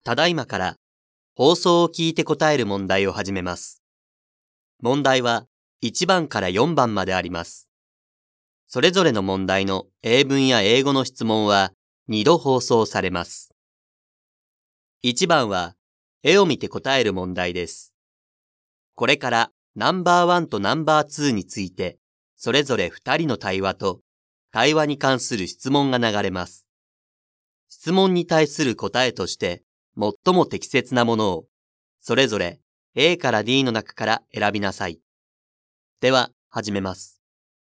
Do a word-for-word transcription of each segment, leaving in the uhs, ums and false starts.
ただいまから放送を聞いて答える問題を始めます。問題はいちばんからよんばんまであります。それぞれの問題の英文や英語の質問はにど放送されます。いちばんは絵を見て答える問題です。これからナンバーワンとナンバーツーについてそれぞれふたりの対話と対話に関する質問が流れます。質問に対する答えとして最も適切なものをそれぞれ A から D の中から選びなさい。では始めます。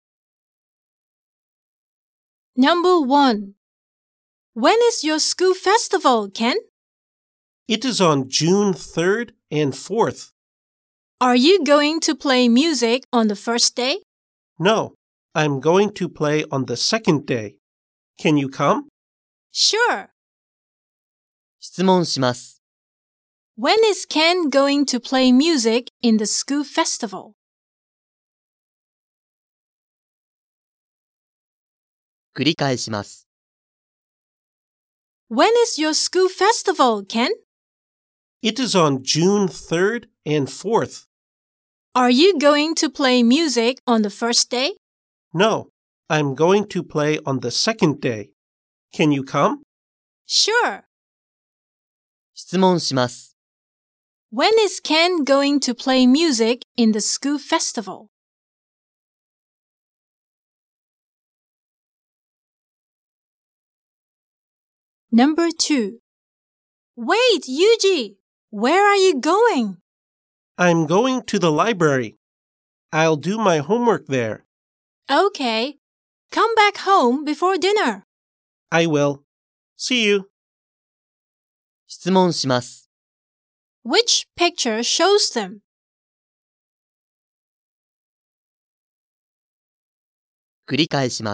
Number one. When is your school festival, Ken? It is on June third and fourth. Are you going to play music on the first day? No, I'm going to play on the second day. Can you come? Sure. 質問します。 When is Ken going to play music in the school festival? 繰り返します。 When is your school festival, Ken? It is on June third and fourth. Are you going to play music on the first day? No, I'm going to play on the second day. Can you come? Sure. 質問します。 When is Ken going to play music in the school festival? ナンバーツー. Wait, Yuji! Where are you going? I'm going to the library. I'll do my homework there. Okay. Come back home before dinner. I will. See you. 質問します。 Which picture shows them? 繰り返します。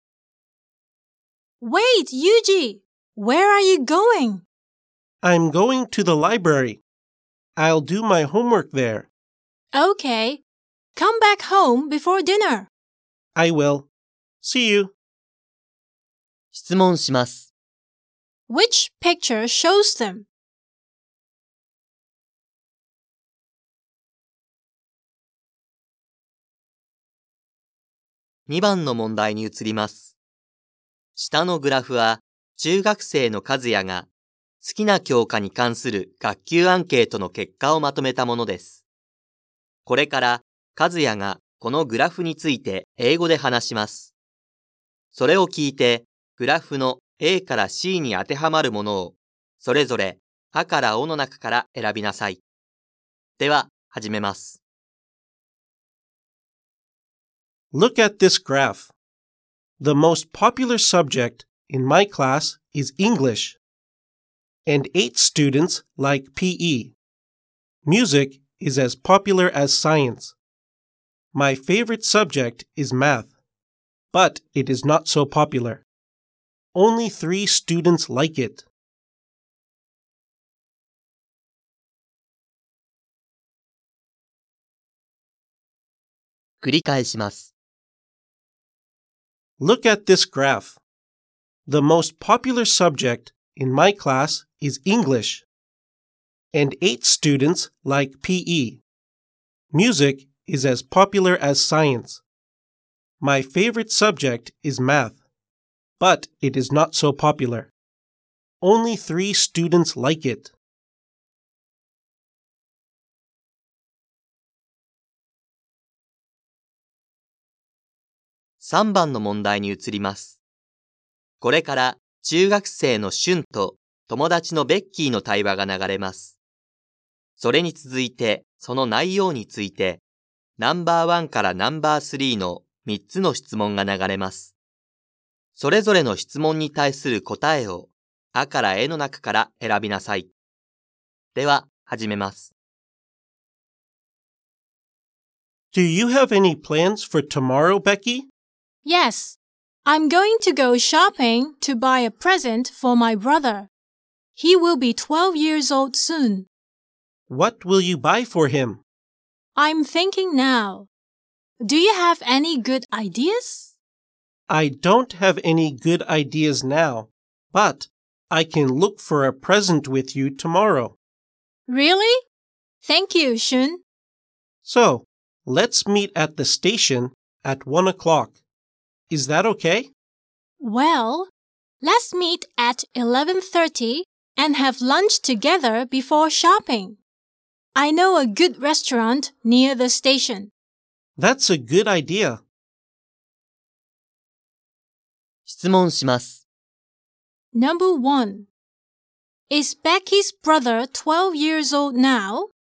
Wait, Yuji! Where are you going? I'm going to the library. I'll do my homework there. Okay. Come back home before dinner. I will. See you. 質問します。 Which picture shows them? にばんの問題に移ります。下のグラフは中学生の和也が好きな教科に関する学級アンケートの結果をまとめたものです。これから和也がこのグラフについて英語で話します。それを聞いてグラフの A から C に当てはまるものをそれぞれあからおの中から選びなさい。では始めます。 Look at this graph. The most popular subject in my class is English, and eight students like P E. Music is as popular as science. My favorite subject is math, but it is not so popular. Only three students like it. 繰り返します。 Look at this graph. The most popular subject in my class is English, and eight students like P E. Music is as popular as science. My favorite subject is math, but it is not so popular. Only three students like it. さんばんの問題に移ります。これから中学生のシュンと友達のベッキーの対話が流れます。それに続いてその内容についてナンバーワンからナンバースリーのみっつの質問が流れます。それぞれの質問に対する答えをあからえの中から選びなさい。では始めます。 Do you have any plans for tomorrow, Becky? Yes. I'm going to go shopping to buy a present for my brother. He will be twelve years old soon. What will you buy for him? I'm thinking now. Do you have any good ideas? I don't have any good ideas now, but I can look for a present with you tomorrow. Really? Thank you, Shun. So, let's meet at the station at one o'clock. Is that okay? Well, let's meet at eleven thirty and have lunch together before shopping. I know a good restaurant near the station. That's a good idea. 質問します。 Number one. Is Becky's brother twelve years old now?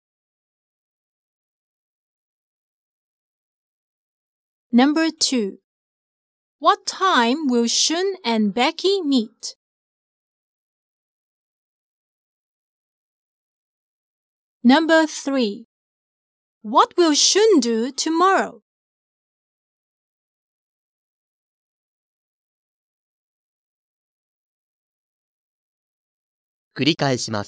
Number two. What time will Shun and Becky meet? Number three. What will Shun do tomorrow? 繰り返します。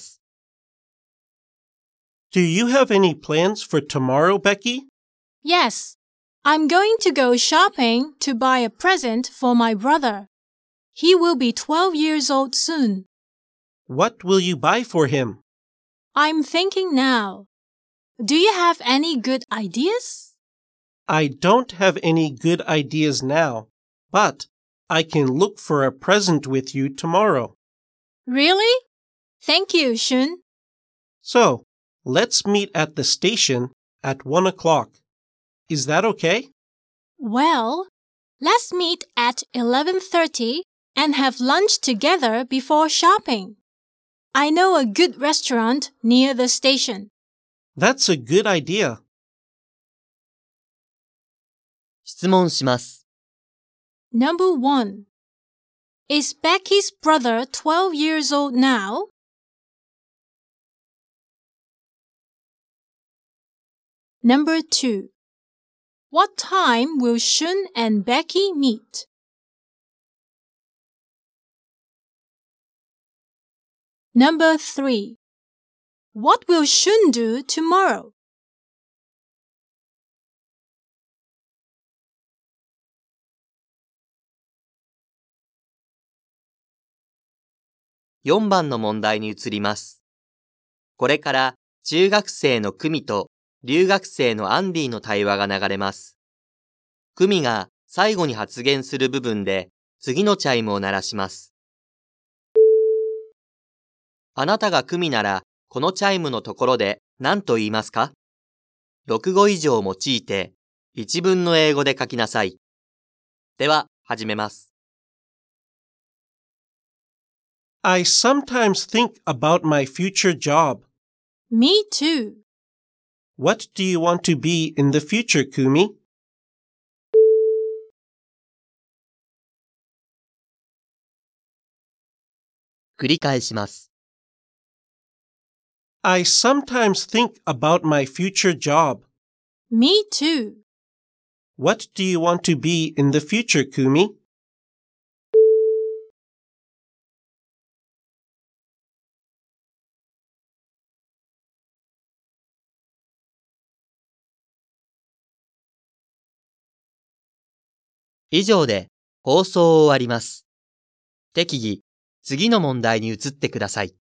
Do you have any plans for tomorrow, Becky? Yes. I'm going to go shopping to buy a present for my brother. He will be twelve years old soon. What will you buy for him? I'm thinking now. Do you have any good ideas? I don't have any good ideas now, but I can look for a present with you tomorrow. Really? Thank you, Shun. So, let's meet at the station at one o'clock. Is that okay? Well, let's meet at eleven thirty and have lunch together before shopping. I know a good restaurant near the station. That's a good idea. 質問します。 Number one. Is Becky's brother twelve years old now? Number two. What time will Shun and Becky meet? Number three. What will Shun do tomorrow? よんばんの問題に移ります。これから中学生のクミと留学生のアンディの対話が流れます。クミが最後に発言する部分で次のチャイムを鳴らします。あなたがクミならこのチャイムのところで何と言いますか？ろく語以上用いて一文の英語で書きなさい。では始めます。 I sometimes think about my future job. Me too. What do you want to be in the future, Kumi? 「繰り返します。 I sometimes think about my future job. Me too. What do you want to be in the future, Kumi? 」以上で放送を終わります。適宜、次の問題に移ってください。